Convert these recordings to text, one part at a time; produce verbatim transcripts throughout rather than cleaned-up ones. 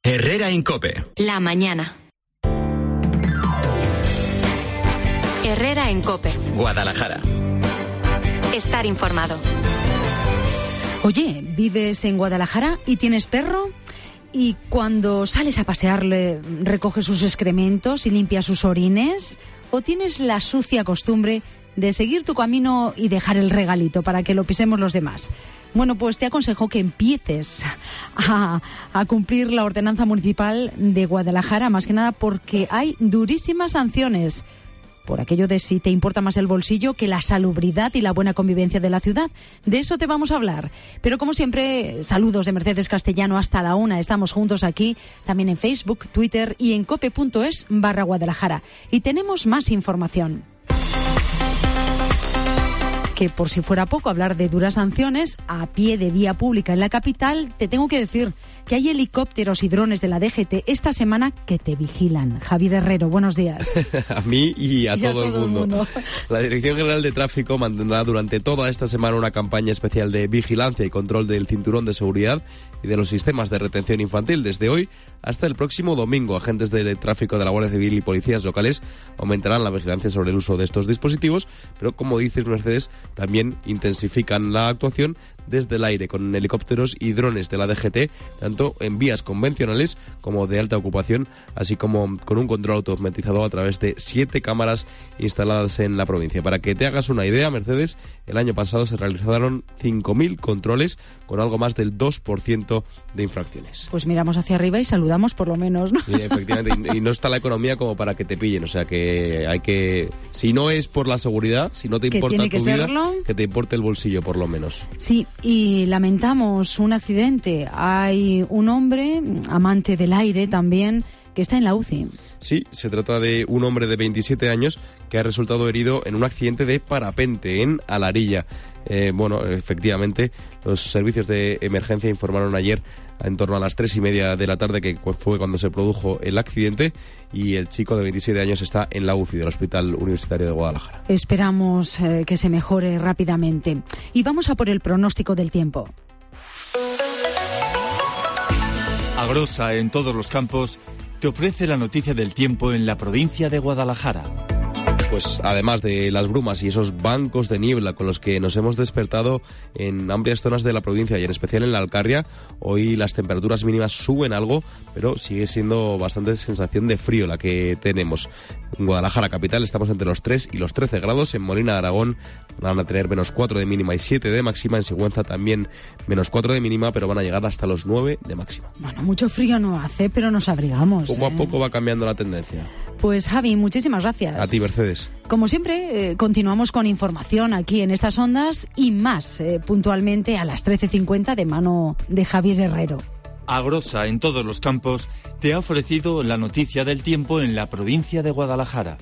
Herrera en COPE. La mañana. Herrera en COPE. Guadalajara. Estar informado. Oye, ¿vives en Guadalajara y tienes perro? Y cuando sales a pasearle, ¿recoges sus excrementos y limpias sus orines? ¿O tienes la sucia costumbre de seguir tu camino y dejar el regalito para que lo pisemos los demás? Bueno, pues te aconsejo que empieces a, a cumplir la ordenanza municipal de Guadalajara, más que nada porque hay durísimas sanciones por aquello de si te importa más el bolsillo que la salubridad y la buena convivencia de la ciudad. De eso te vamos a hablar. Pero como siempre, saludos de Mercedes Castellano hasta la una. Estamos juntos aquí, también en Facebook, Twitter y en cope.es barra Guadalajara. Y tenemos más información. Que por si fuera poco hablar de duras sanciones a pie de vía pública en la capital, te tengo que decir que hay helicópteros y drones de la D G T esta semana que te vigilan. Javier Herrero, buenos días. A mí y a, y todo, a todo el, mundo. el mundo. La Dirección General de Tráfico mantendrá durante toda esta semana una campaña especial de vigilancia y control del cinturón de seguridad y de los sistemas de retención infantil. Desde hoy hasta el próximo domingo, agentes de tráfico de la Guardia Civil y policías locales aumentarán la vigilancia sobre el uso de estos dispositivos, pero como dices, Mercedes, también intensifican la actuación desde el aire con helicópteros y drones de la D G T, tanto en vías convencionales como de alta ocupación, así como con un control automatizado a través de siete cámaras instaladas en la provincia. Para que te hagas una idea, Mercedes, el año pasado se realizaron cinco mil controles con algo más del dos por ciento de infracciones. Pues miramos hacia arriba y saludamos por lo menos, ¿no? Sí, efectivamente, y, y no está la economía como para que te pillen, o sea que hay que, si no es por la seguridad, si no te importa tu vida, serlo. que te importe el bolsillo por lo menos. Sí, y lamentamos un accidente. Hay un hombre, amante del aire también, que está en la U C I. Sí, se trata de un hombre de veintisiete años que ha resultado herido en un accidente de parapente en Alarilla. Eh, bueno, efectivamente, los servicios de emergencia informaron ayer en torno a las tres y media de la tarde, que fue cuando se produjo el accidente, y el chico de veintisiete años está en la U C I del Hospital Universitario de Guadalajara. Esperamos eh, que se mejore rápidamente. Y vamos a por el pronóstico del tiempo. Agrosa, en todos los campos, te ofrece la noticia del tiempo en la provincia de Guadalajara. Pues además de las brumas y esos bancos de niebla con los que nos hemos despertado en amplias zonas de la provincia y en especial en la Alcarria, hoy las temperaturas mínimas suben algo, pero sigue siendo bastante sensación de frío la que tenemos. En Guadalajara capital estamos entre los tres y los trece grados, en Molina de Aragón van a tener menos cuatro de mínima y siete de máxima, en Sigüenza también menos cuatro de mínima, pero van a llegar hasta los nueve de máxima. Bueno, mucho frío no hace, pero nos abrigamos. Poco ¿eh? a poco va cambiando la tendencia. Pues Javi, muchísimas gracias. A ti, Mercedes. Como siempre, eh, continuamos con información aquí en estas ondas y más eh, puntualmente a las trece cincuenta de mano de Javier Herrero. Agrosa, en todos los campos, te ha ofrecido la noticia del tiempo en la provincia de Guadalajara.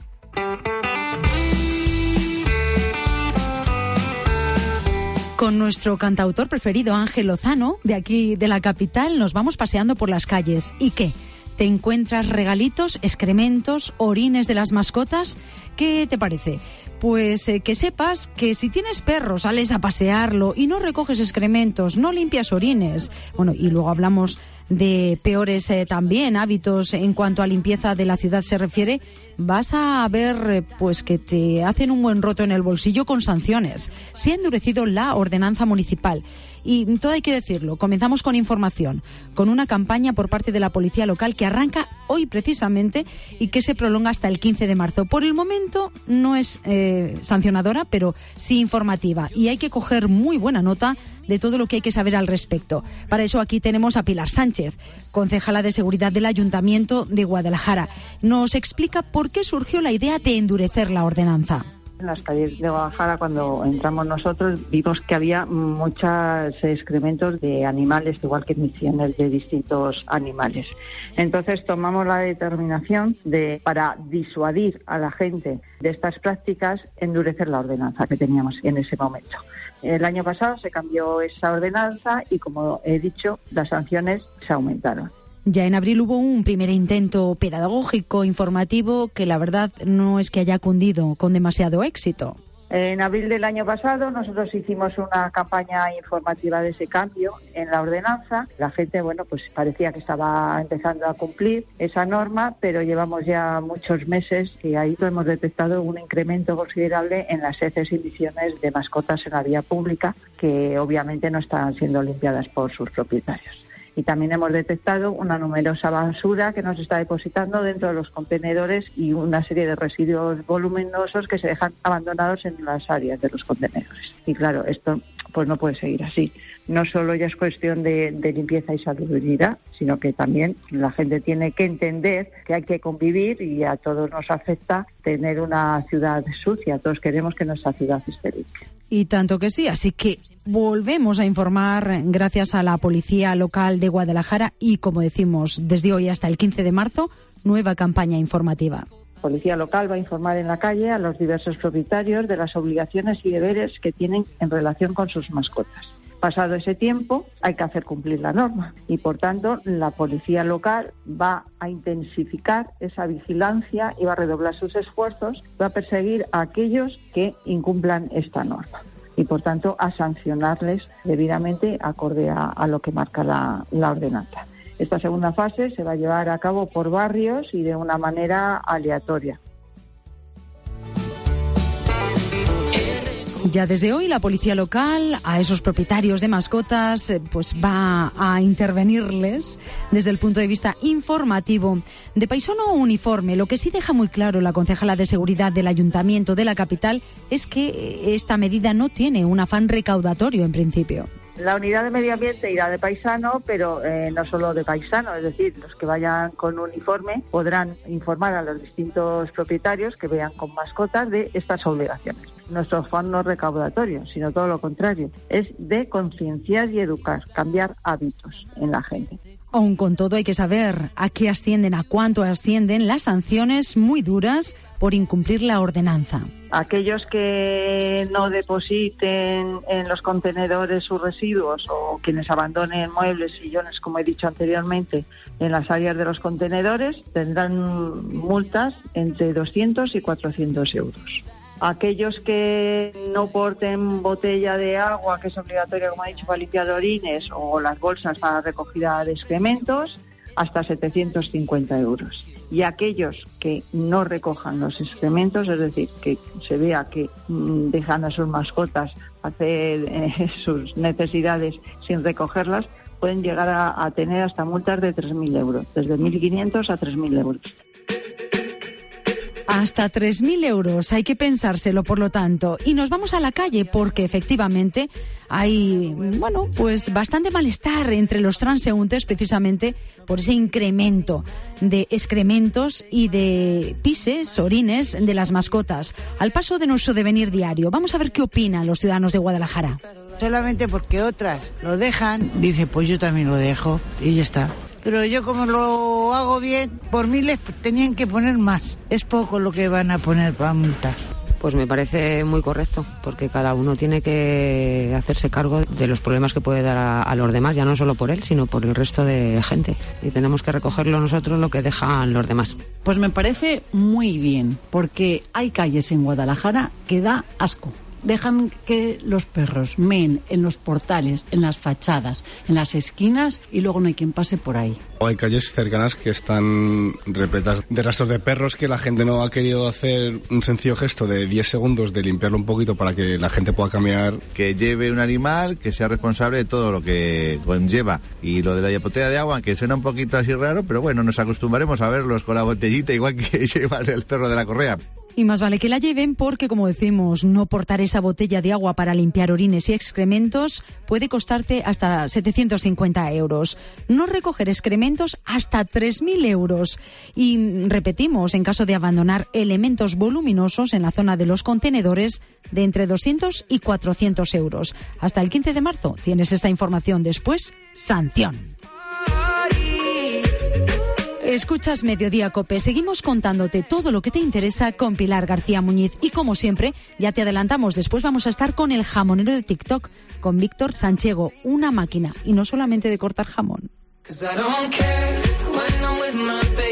Con nuestro cantautor preferido, Ángel Lozano, de aquí de la capital, nos vamos paseando por las calles. ¿Y qué? ¿Te encuentras regalitos, excrementos, orines de las mascotas? ¿Qué te parece? Pues eh, que sepas que si tienes perro, sales a pasearlo y no recoges excrementos, no limpias orines. Bueno, y luego hablamos de peores eh, también hábitos en cuanto a limpieza de la ciudad se refiere, vas a ver eh, pues que te hacen un buen roto en el bolsillo con sanciones. Se ha endurecido la ordenanza municipal. Y todo hay que decirlo, comenzamos con información, con una campaña por parte de la policía local que arranca hoy precisamente y que se prolonga hasta el quince de marzo. Por el momento no es eh, sancionadora, pero sí informativa. Y hay que coger muy buena nota de todo lo que hay que saber al respecto. Para eso aquí tenemos a Pilar Sánchez, concejala de Seguridad del Ayuntamiento de Guadalajara. Nos explica por qué surgió la idea de endurecer la ordenanza. En las calles de Guadalajara, cuando entramos nosotros, vimos que había muchos excrementos de animales, igual que emisiones de distintos animales. Entonces tomamos la determinación de, para disuadir a la gente de estas prácticas, endurecer la ordenanza que teníamos en ese momento. El año pasado se cambió esa ordenanza y, como he dicho, las sanciones se aumentaron. Ya en abril hubo un primer intento pedagógico, informativo, que la verdad no es que haya cundido con demasiado éxito. En abril del año pasado nosotros hicimos una campaña informativa de ese cambio en la ordenanza. La gente, bueno, pues parecía que estaba empezando a cumplir esa norma, pero llevamos ya muchos meses y ahí hemos detectado un incremento considerable en las heces y emisiones de mascotas en la vía pública, que obviamente no están siendo limpiadas por sus propietarios. Y también hemos detectado una numerosa basura que nos está depositando dentro de los contenedores y una serie de residuos voluminosos que se dejan abandonados en las áreas de los contenedores. Y claro, esto pues no puede seguir así. No solo ya es cuestión de, de limpieza y salubridad, sino que también la gente tiene que entender que hay que convivir y a todos nos afecta tener una ciudad sucia. Todos queremos que nuestra ciudad esté limpia. Y tanto que sí, así que volvemos a informar gracias a la Policía Local de Guadalajara y, como decimos, desde hoy hasta el quince de marzo, nueva campaña informativa. La Policía Local va a informar en la calle a los diversos propietarios de las obligaciones y deberes que tienen en relación con sus mascotas. Pasado ese tiempo, hay que hacer cumplir la norma y, por tanto, la Policía Local va a intensificar esa vigilancia y va a redoblar sus esfuerzos, va a perseguir a aquellos que incumplan esta norma y, por tanto, a sancionarles debidamente acorde a, a lo que marca la, la ordenanza. Esta segunda fase se va a llevar a cabo por barrios y de una manera aleatoria. Ya desde hoy la policía local a esos propietarios de mascotas eh, pues va a intervenirles desde el punto de vista informativo. De paisano uniforme, lo que sí deja muy claro la concejala de seguridad del Ayuntamiento de la capital es que esta medida no tiene un afán recaudatorio en principio. La unidad de medio ambiente irá de paisano, pero eh, no solo de paisano, es decir, los que vayan con uniforme podrán informar a los distintos propietarios que vean con mascotas de estas obligaciones. Nuestro afán no es recaudatorio, sino todo lo contrario, es de concienciar y educar, cambiar hábitos en la gente. Aún con todo hay que saber a qué ascienden, a cuánto ascienden las sanciones muy duras por incumplir la ordenanza. Aquellos que no depositen en los contenedores sus residuos o quienes abandonen muebles, sillones, como he dicho anteriormente, en las áreas de los contenedores, tendrán multas entre doscientos y cuatrocientos euros. Aquellos que no porten botella de agua, que es obligatoria, como he dicho, para limpiar orines, o las bolsas para recogida de excrementos, hasta setecientos cincuenta euros. Y aquellos que no recojan los excrementos, es decir, que se vea que mmm, dejan a sus mascotas hacer eh, sus necesidades sin recogerlas, pueden llegar a, a tener hasta multas de tres mil euros, desde mil quinientos a tres mil euros. Hasta tres mil euros, hay que pensárselo, por lo tanto. Y nos vamos a la calle porque efectivamente hay, bueno, pues bastante malestar entre los transeúntes precisamente por ese incremento de excrementos y de pises, orines de las mascotas. Al paso de nuestro devenir diario, vamos a ver qué opinan los ciudadanos de Guadalajara. Solamente porque otras lo dejan, dice, pues yo también lo dejo y ya está. Pero yo como lo hago bien, por mí les tenían que poner más. Es poco lo que van a poner para multar. Pues me parece muy correcto, porque cada uno tiene que hacerse cargo de los problemas que puede dar a, a los demás, ya no solo por él, sino por el resto de gente. Y tenemos que recogerlo nosotros lo que dejan los demás. Pues me parece muy bien, porque hay calles en Guadalajara que da asco. Dejan que los perros meen en los portales, en las fachadas, en las esquinas y luego no hay quien pase por ahí. Hay calles cercanas que están repletas de rastros de perros que la gente no ha querido hacer un sencillo gesto de diez segundos de limpiarlo un poquito para que la gente pueda caminar. Que lleve un animal que sea responsable de todo lo que conlleva. Y lo de la botella de agua, que suena un poquito así raro, pero bueno, nos acostumbraremos a verlos con la botellita igual que lleva el perro de la correa. Y más vale que la lleven porque, como decimos, no portar esa botella de agua para limpiar orines y excrementos puede costarte hasta setecientos cincuenta euros. No recoger excrementos hasta tres mil euros. Y repetimos, en caso de abandonar elementos voluminosos en la zona de los contenedores, de entre doscientos y cuatrocientos euros. Hasta el quince de marzo tienes esta información. Después, sanción. Escuchas Mediodía Cope. Seguimos contándote todo lo que te interesa con Pilar García Muñiz. Y como siempre, ya te adelantamos, después vamos a estar con el jamonero de TikTok, con Víctor Sanchego, una máquina, y no solamente de cortar jamón.